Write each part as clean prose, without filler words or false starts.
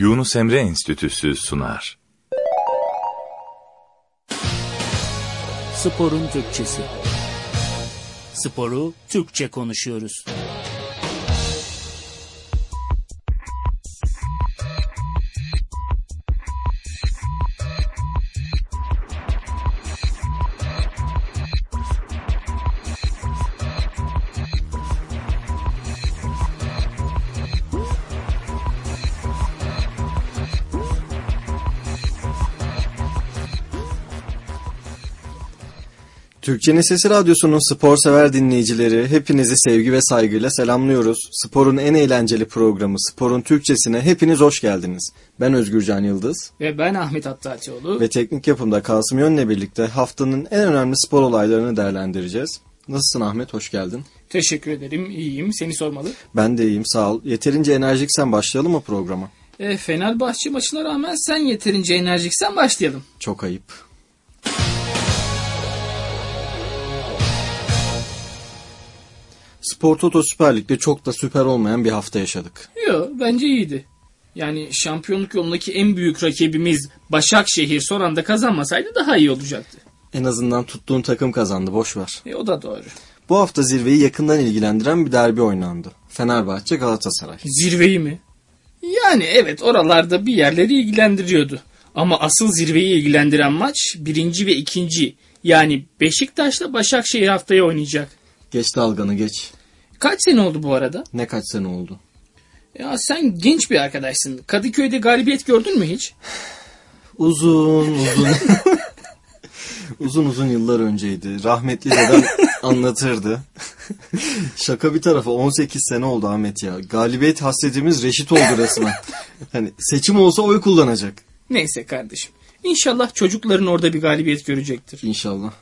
Yunus Emre Enstitüsü sunar. Sporun Türkçesi. Sporu Türkçe konuşuyoruz. Türkçenin Sesi Radyosu'nun spor sever dinleyicileri, hepinizi sevgi ve saygıyla selamlıyoruz. Sporun en eğlenceli programı Sporun Türkçesine hepiniz hoş geldiniz. Ben Özgürcan Yıldız. Ve ben Ahmet Attatioğlu. Ve teknik yapımda Kasım Yön'le birlikte haftanın en önemli spor olaylarını değerlendireceğiz. Nasılsın Ahmet, hoş geldin. Teşekkür ederim, iyiyim. Seni sormalı. Ben de iyiyim, sağ ol. Yeterince enerjiksen başlayalım mı programa? Fenerbahçe maçına rağmen sen yeterince enerjiksen başlayalım. Çok ayıp. Spor Toto Süper Lig'de çok da süper olmayan bir hafta yaşadık. Yo, bence iyiydi. Yani şampiyonluk yolundaki en büyük rakibimiz Başakşehir son anda kazanmasaydı daha iyi olacaktı. En azından tuttuğun takım kazandı, boş ver. O da doğru. Bu hafta zirveyi yakından ilgilendiren bir derbi oynandı. Fenerbahçe Galatasaray. Zirveyi mi? Yani evet, oralarda bir yerleri ilgilendiriyordu. Ama asıl zirveyi ilgilendiren maç 1. ve 2. Yani Beşiktaş'la Başakşehir haftaya oynayacak. Geç dalganı geç. Kaç sene oldu bu arada? Ne kaç sene oldu? Ya sen genç bir arkadaşsın. Kadıköy'de galibiyet gördün mü hiç? Uzun. uzun yıllar önceydi. Rahmetli dedem anlatırdı. Şaka bir tarafa 18 sene oldu Ahmet ya. Galibiyet hasretimiz reşit oldu resmen. Hani seçim olsa oy kullanacak. Neyse kardeşim. İnşallah çocukların orada bir galibiyet görecektir. İnşallah.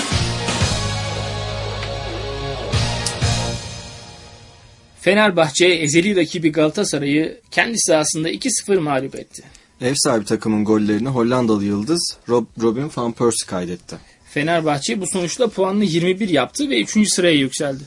Fenerbahçe ezeli rakibi Galatasaray'ı kendi sahasında 2-0 mağlup etti. Ev sahibi takımın gollerini Hollandalı yıldız Robin van Persie kaydetti. Fenerbahçe bu sonuçla puanını 21 yaptı ve 3. sıraya yükseldi.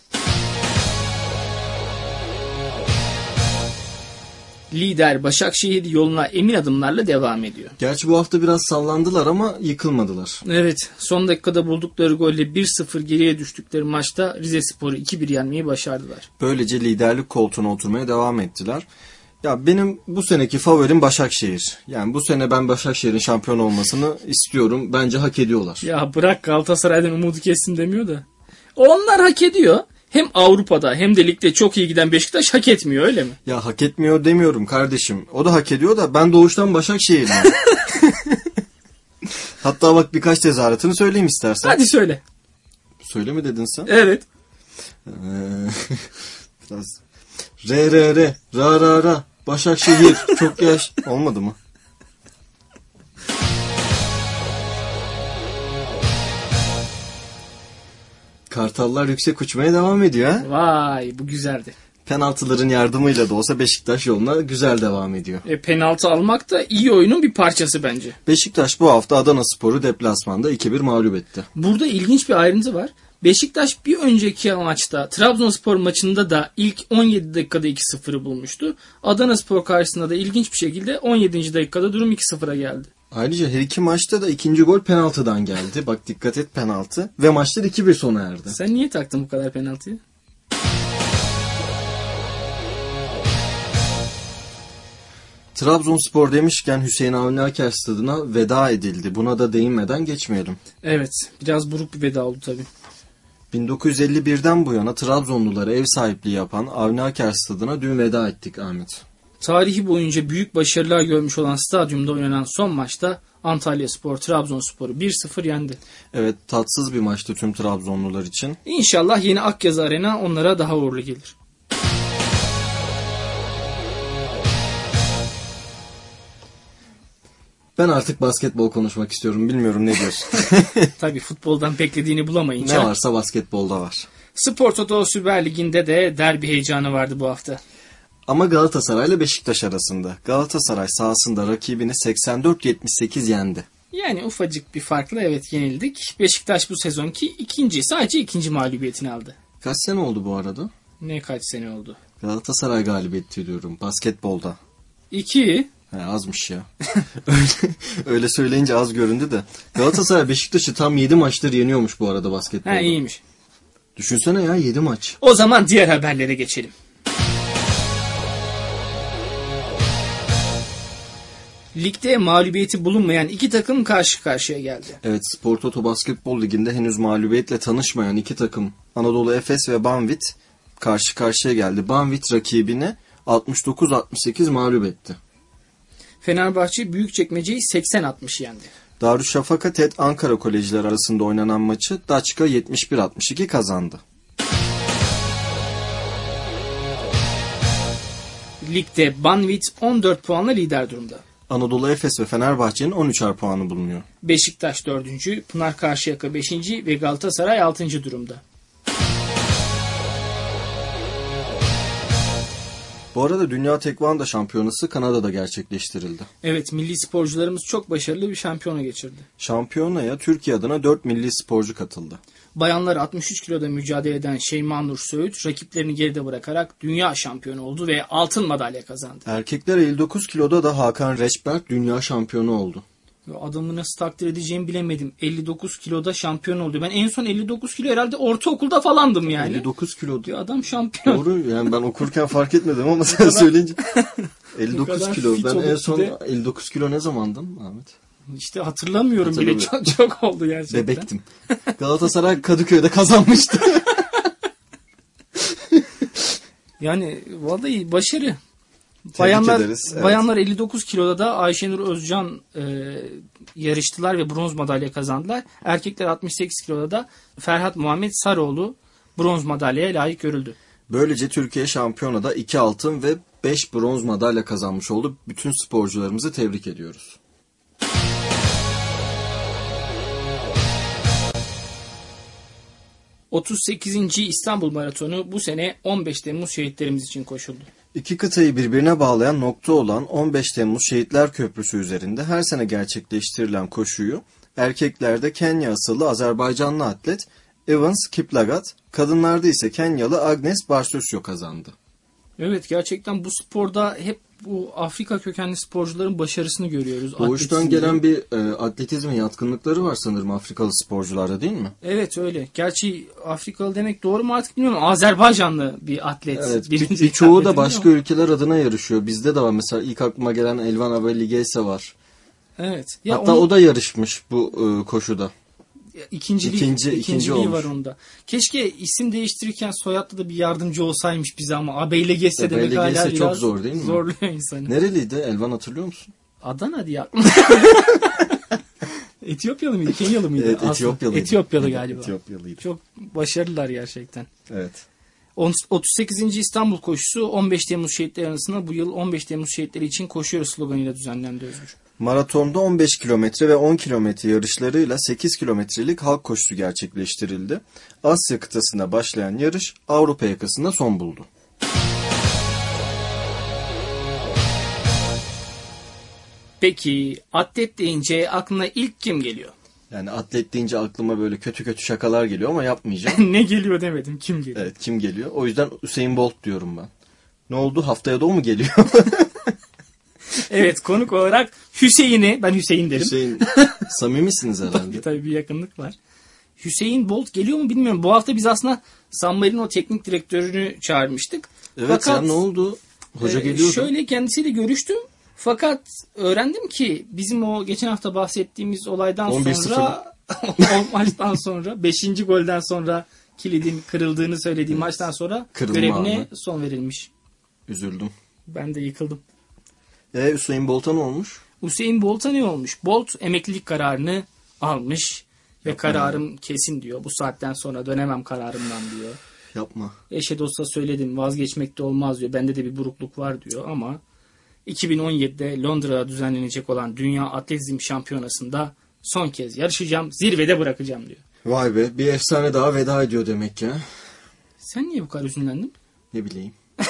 Lider Başakşehir yoluna emin adımlarla devam ediyor. Gerçi bu hafta biraz sallandılar ama yıkılmadılar. Evet, son dakikada buldukları golle 1-0 geriye düştükleri maçta Rizespor'u 2-1 yenmeyi başardılar. Böylece liderlik koltuğuna oturmaya devam ettiler. Ya benim bu seneki favorim Başakşehir. Yani bu sene ben Başakşehir'in şampiyon olmasını istiyorum. Bence hak ediyorlar. Ya bırak Galatasaray'dan umudu kessin demiyor da. Onlar hak ediyor. Hem Avrupa'da hem de ligde çok iyi giden Beşiktaş hak etmiyor, öyle mi? Ya hak etmiyor demiyorum kardeşim. O da hak ediyor da ben doğuştan Başakşehir'im. Hatta bak birkaç tezahüratını söyleyeyim istersen. Hadi söyle. Söyle mi dedin sen? Evet. Biraz ra Başakşehir çok yaş. Olmadı mı? Kartallar yüksek uçmaya devam ediyor ha? Vay, bu güzeldi. Penaltıların yardımıyla da olsa Beşiktaş yoluna güzel devam ediyor. Penaltı almak da iyi oyunun bir parçası bence. Beşiktaş bu hafta Adanaspor'u deplasmanda 2-1 mağlup etti. Burada ilginç bir ayrıntı var. Beşiktaş bir önceki maçta Trabzonspor maçında da ilk 17 dakikada 2-0'ı bulmuştu. Adanaspor karşısında da ilginç bir şekilde 17. dakikada durum 2-0'a geldi. Ayrıca her iki maçta da ikinci gol penaltıdan geldi. Bak dikkat et, penaltı. Ve maçlar 2-1 sona erdi. Sen niye taktın bu kadar penaltıyı? Trabzonspor demişken Hüseyin Avni Aker stadına veda edildi. Buna da değinmeden geçmeyelim. Evet, biraz buruk bir veda oldu tabii. 1951'den bu yana Trabzonlulara ev sahipliği yapan Avni Aker stadına dün veda ettik Ahmet. Tarihi boyunca büyük başarılar görmüş olan stadyumda oynanan son maçta Antalyaspor Trabzonspor'u 1-0 yendi. Evet, tatsız bir maçtı tüm Trabzonlular için. İnşallah yeni Akyazı Arena onlara daha uğurlu gelir. Ben artık basketbol konuşmak istiyorum. Bilmiyorum, ne diyorsun? Tabii futboldan beklediğini bulamayınca. Ne varsa basketbolda var. Spor Toto Süper Ligi'nde de derbi heyecanı vardı bu hafta. Ama Galatasaray ile Beşiktaş arasında. Galatasaray sahasında rakibini 84-78 yendi. Yani ufacık bir farkla evet yenildik. Beşiktaş bu sezonki sadece ikinci mağlubiyetini aldı. Kaç sene oldu bu arada? Ne kaç sene oldu? Galatasaray galibiyeti diyorum basketbolda. 2. Azmış ya. öyle söyleyince az göründü de. Galatasaray Beşiktaş'ı tam 7 maçtır yeniyormuş bu arada basketbolda. İyiymiş. Düşünsene ya 7 maç. O zaman diğer haberlere geçelim. Ligde mağlubiyeti bulunmayan iki takım karşı karşıya geldi. Evet, Spor Toto Basketbol Ligi'nde henüz mağlubiyetle tanışmayan iki takım Anadolu Efes ve Banvit karşı karşıya geldi. Banvit rakibini 69-68 mağlup etti. Fenerbahçe Büyükçekmece'yi 80-60 yendi. Darüşşafaka TED Ankara Kolejler arasında oynanan maçı Daçka 71-62 kazandı. Ligde Banvit 14 puanla lider durumda. Anadolu Efes ve Fenerbahçe'nin 13'er puanı bulunuyor. Beşiktaş 4. Pınar Karşıyaka 5. ve Galatasaray 6. durumda. Bu arada Dünya Tekvando Şampiyonası Kanada'da gerçekleştirildi. Evet, milli sporcularımız çok başarılı bir şampiyona geçirdi. Şampiyonaya Türkiye adına 4 milli sporcu katıldı. Bayanlar 63 kiloda mücadele eden Şeyma Nur Söğüt rakiplerini geride bırakarak dünya şampiyonu oldu ve altın madalya kazandı. Erkekler 59 kiloda da Hakan Reçberk dünya şampiyonu oldu. Adamı nasıl takdir edeceğimi bilemedim. 59 kiloda şampiyon oldu. Ben en son 59 kilo herhalde ortaokulda falandım yani. 59 kilo. Bir adam şampiyon. Doğru, yani ben okurken fark etmedim ama sen söyleyince 59 kilo. Ben en son 59 kilo ne zamandın Ahmet? İşte hatırlamıyorum bile, çok oldu gerçekten. Bebektim. Galatasaray Kadıköy'de kazanmıştı. Yani vallahi başarı. Evet. Bayanlar 59 kiloda da Ayşenur Özcan yarıştılar ve bronz madalya kazandılar. Erkekler 68 kiloda da Ferhat Muhammed Sarıoğlu bronz madalyaya layık görüldü. Böylece Türkiye şampiyonada 2 altın ve 5 bronz madalya kazanmış oldu. Bütün sporcularımızı tebrik ediyoruz. ...38. İstanbul Maratonu bu sene 15 Temmuz şehitlerimiz için koşuldu. İki kıtayı birbirine bağlayan nokta olan 15 Temmuz Şehitler Köprüsü üzerinde her sene gerçekleştirilen koşuyu erkeklerde Kenya asıllı Azerbaycanlı atlet Evans Kiplagat, kadınlarda ise Kenyalı Agnes Barsosio kazandı. Evet, gerçekten bu sporda hep bu Afrika kökenli sporcuların başarısını görüyoruz. Doğuştan gelen bir atletizme yatkınlıkları var sanırım Afrikalı sporcularda, değil mi? Evet, öyle. Gerçi Afrikalı demek doğru mu artık bilmiyorum. Azerbaycanlı bir atlet. Evet, birçoğu da başka ülkeler adına yarışıyor. Bizde de var mesela, ilk aklıma gelen Elvan Abeligese var. Evet. Hatta o da yarışmış bu koşuda. İkinciliği var onda. Keşke isim değiştirirken soyadlı da bir yardımcı olsaymış bize ama Abeligese demek hala biraz çok zor değil mi? Zorluyor insanı. Nereliydi? Elvan hatırlıyor musun? Adana diye aklım. Etiyopyalı mıydı? Kenyalı mıydı? Evet, Etiyopyalıydı. Etiyopyalı galiba. Etiyopyalıydı. Çok başarılılar gerçekten. Evet. 38. İstanbul koşusu 15 Temmuz şehitleri arasında bu yıl 15 Temmuz şehitleri için koşuyoruz sloganıyla düzenlendi Özgür. Maratonda 15 kilometre ve 10 kilometre yarışlarıyla 8 kilometrelik halk koşusu gerçekleştirildi. Asya kıtasında başlayan yarış Avrupa yakasında son buldu. Peki atlet deyince aklına ilk kim geliyor? Yani atlet deyince aklıma böyle kötü kötü şakalar geliyor ama yapmayacağım. Ne geliyor demedim, kim geliyor? Evet, kim geliyor? O yüzden Usain Bolt diyorum ben. Ne oldu? Haftaya da o mu geliyor? Evet, konuk olarak Hüseyin'i, ben Hüseyin derim. Hüseyin, samimisiniz herhalde. Tabii bir yakınlık var. Hüseyin Bolt geliyor mu bilmiyorum. Bu hafta biz aslında San Marino teknik direktörünü çağırmıştık. Evet. Fakat, ya ne oldu? Hoca geliyordu. Şöyle kendisiyle görüştüm. Fakat öğrendim ki bizim o geçen hafta bahsettiğimiz olaydan sonra o maçtan sonra 5. golden sonra kilidin kırıldığını söylediği maçtan sonra görevine son verilmiş. Üzüldüm. Ben de yıkıldım. Hüseyin Bolt'a ne olmuş? Hüseyin Bolt'a ne olmuş? Bolt emeklilik kararını almış ve kararım kesin diyor. Bu saatten sonra dönemem kararımdan diyor. Yapma. Eşe dosta söyledim, vazgeçmek de olmaz diyor. Bende de bir burukluk var diyor ama 2017'de Londra'da düzenlenecek olan Dünya Atletizm Şampiyonası'nda son kez yarışacağım, zirvede bırakacağım diyor. Vay be, bir efsane daha veda ediyor demek ya. Sen niye bu kadar üzünlendin? Ne bileyim.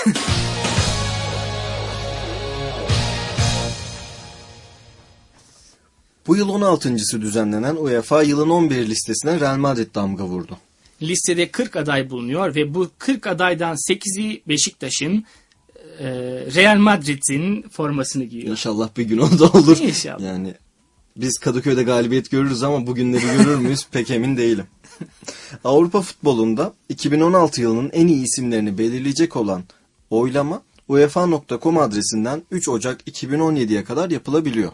Bu yıl 16.'sı düzenlenen UEFA yılın 11 listesine Real Madrid damga vurdu. Listede 40 aday bulunuyor ve bu 40 adaydan 8'i Beşiktaş'ın, Real Madrid'in formasını giyiyor. İnşallah bir gün o da olur. İnşallah. Yani biz Kadıköy'de galibiyet görürüz ama bugünleri görür müyüz pek emin değilim. Avrupa futbolunda 2016 yılının en iyi isimlerini belirleyecek olan oylama UEFA.com adresinden 3 Ocak 2017'ye kadar yapılabiliyor.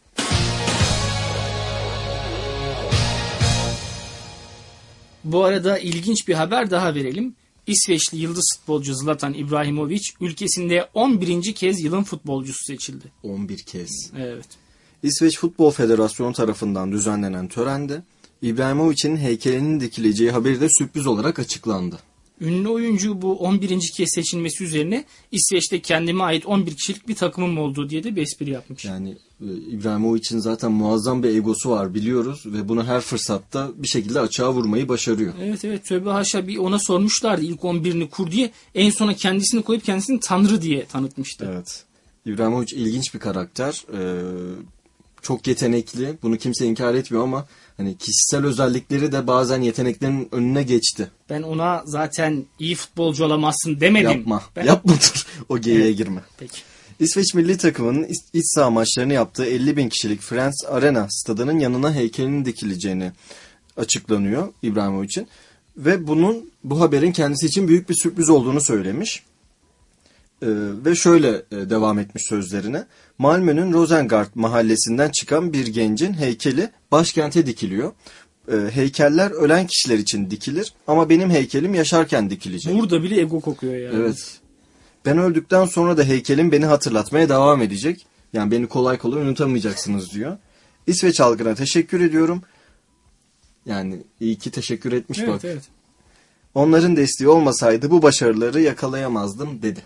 Bu arada ilginç bir haber daha verelim. İsveçli yıldız futbolcu Zlatan İbrahimović ülkesinde 11. kez yılın futbolcusu seçildi. 11 kez. Evet. İsveç Futbol Federasyonu tarafından düzenlenen törende İbrahimovic'in heykelinin dikileceği haberi de sürpriz olarak açıklandı. Ünlü oyuncu bu 11. kez seçilmesi üzerine İsveç'te kendime ait 11 kişilik bir takımım olduğu diye de bir espri yapmış. Yani İbrahimovic'in zaten muazzam bir egosu var biliyoruz ve bunu her fırsatta bir şekilde açığa vurmayı başarıyor. Evet tövbe haşa, bir ona sormuşlardı ilk 11'ini kur diye, en sona kendisini koyup kendisini tanrı diye tanıtmıştı. Evet. İbrahimovic ilginç bir karakter. Çok yetenekli. Bunu kimse inkar etmiyor ama hani kişisel özellikleri de bazen yeteneklerin önüne geçti. Ben ona zaten iyi futbolcu olamazsın demedim. Yapma dur. O geyiğe girme. Peki. İsveç milli takımının iç saha maçlarını yaptığı 50.000 kişilik Friends Arena stadının yanına heykelinin dikileceğini açıklanıyor İbrahimovic'in. Ve bu haberin kendisi için büyük bir sürpriz olduğunu söylemiş. Ve şöyle devam etmiş sözlerine. Malmö'nün Rosengard mahallesinden çıkan bir gencin heykeli başkente dikiliyor. Heykeller ölen kişiler için dikilir ama benim heykelim yaşarken dikilecek. Burada bile ego kokuyor yani. Evet. Ben öldükten sonra da heykelim beni hatırlatmaya devam edecek. Yani beni kolay kolay unutamayacaksınız diyor. İsveç halkına teşekkür ediyorum. Yani iyi ki teşekkür etmiş bak. Evet. Onların desteği olmasaydı bu başarıları yakalayamazdım dedi.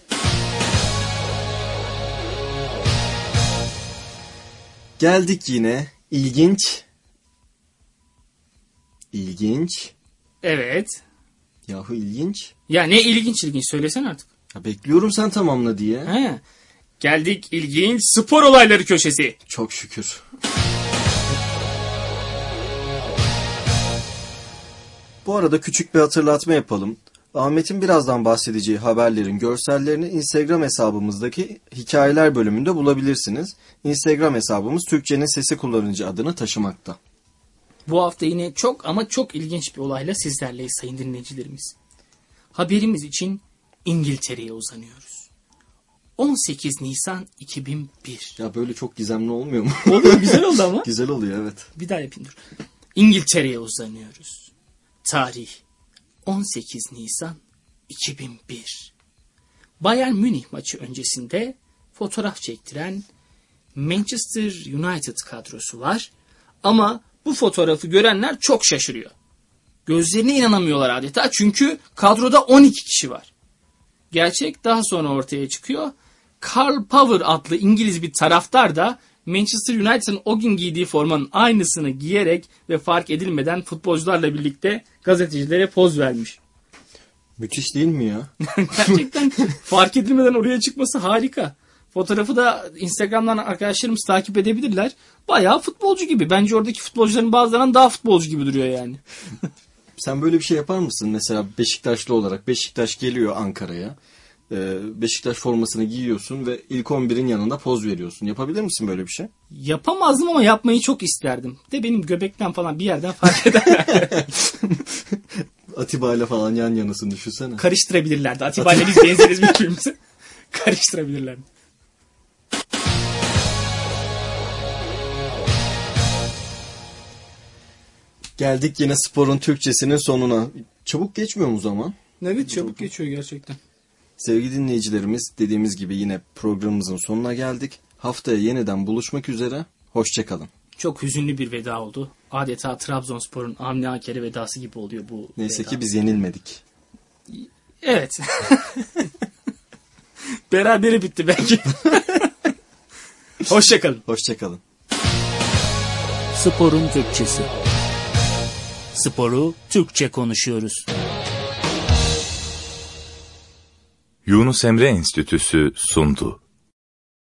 Geldik yine ilginç. Evet. Yahu ilginç. Ya ne ilginç söylesene artık. Ya bekliyorum sen tamamla diye. He. Geldik ilginç spor olayları köşesi. Çok şükür. Bu arada küçük bir hatırlatma yapalım. Ahmet'in birazdan bahsedeceği haberlerin görsellerini Instagram hesabımızdaki hikayeler bölümünde bulabilirsiniz. Instagram hesabımız Türkçenin Sesi kullanıcı adını taşımakta. Bu hafta yine çok ama çok ilginç bir olayla sizlerleyiz sayın dinleyicilerimiz. Haberimiz için İngiltere'ye uzanıyoruz. 18 Nisan 2001. Ya böyle çok gizemli olmuyor mu? Oluyor, güzel oldu ama. Güzel oluyor, evet. Bir daha yapayım dur. İngiltere'ye uzanıyoruz. Tarih 18 Nisan 2001. Bayern Münih maçı öncesinde fotoğraf çektiren Manchester United kadrosu var. Ama bu fotoğrafı görenler çok şaşırıyor. Gözlerine inanamıyorlar adeta, çünkü kadroda 12 kişi var. Gerçek daha sonra ortaya çıkıyor. Karl Power adlı İngiliz bir taraftar da Manchester United'ın o gün giydiği formanın aynısını giyerek ve fark edilmeden futbolcularla birlikte gazetecilere poz vermiş. Müthiş değil mi ya? Gerçekten fark edilmeden oraya çıkması harika. Fotoğrafı da Instagram'dan arkadaşlarımız takip edebilirler. Bayağı futbolcu gibi. Bence oradaki futbolcuların bazılarından daha futbolcu gibi duruyor yani. Sen böyle bir şey yapar mısın? Mesela Beşiktaşlı olarak Beşiktaş geliyor Ankara'ya. Beşiktaş formasını giyiyorsun ve ilk 11'in yanında poz veriyorsun. Yapabilir misin böyle bir şey? Yapamazdım ama yapmayı çok isterdim. De benim göbekten falan bir yerden fark ederler. Atiba ile falan yan yanasın, düşünsene. Karıştırabilirlerdi. Atiba ile biz benzeriz birbirimize. Karıştırabilirlerdi. Geldik yine sporun Türkçesinin sonuna. Çabuk geçmiyor mu zaman? Evet, çabuk geçiyor gerçekten. Sevgili dinleyicilerimiz, dediğimiz gibi yine programımızın sonuna geldik. Haftaya yeniden buluşmak üzere. Hoşçakalın. Çok hüzünlü bir veda oldu. Adeta Trabzonspor'un Avni Aker'e vedası gibi oluyor bu Neyse veda. ki biz yenilmedik. Evet. Berabere bitti belki. Hoşçakalın. Hoşçakalın. Sporun Türkçesi. Sporu Türkçe konuşuyoruz. Yunus Emre Enstitüsü sundu.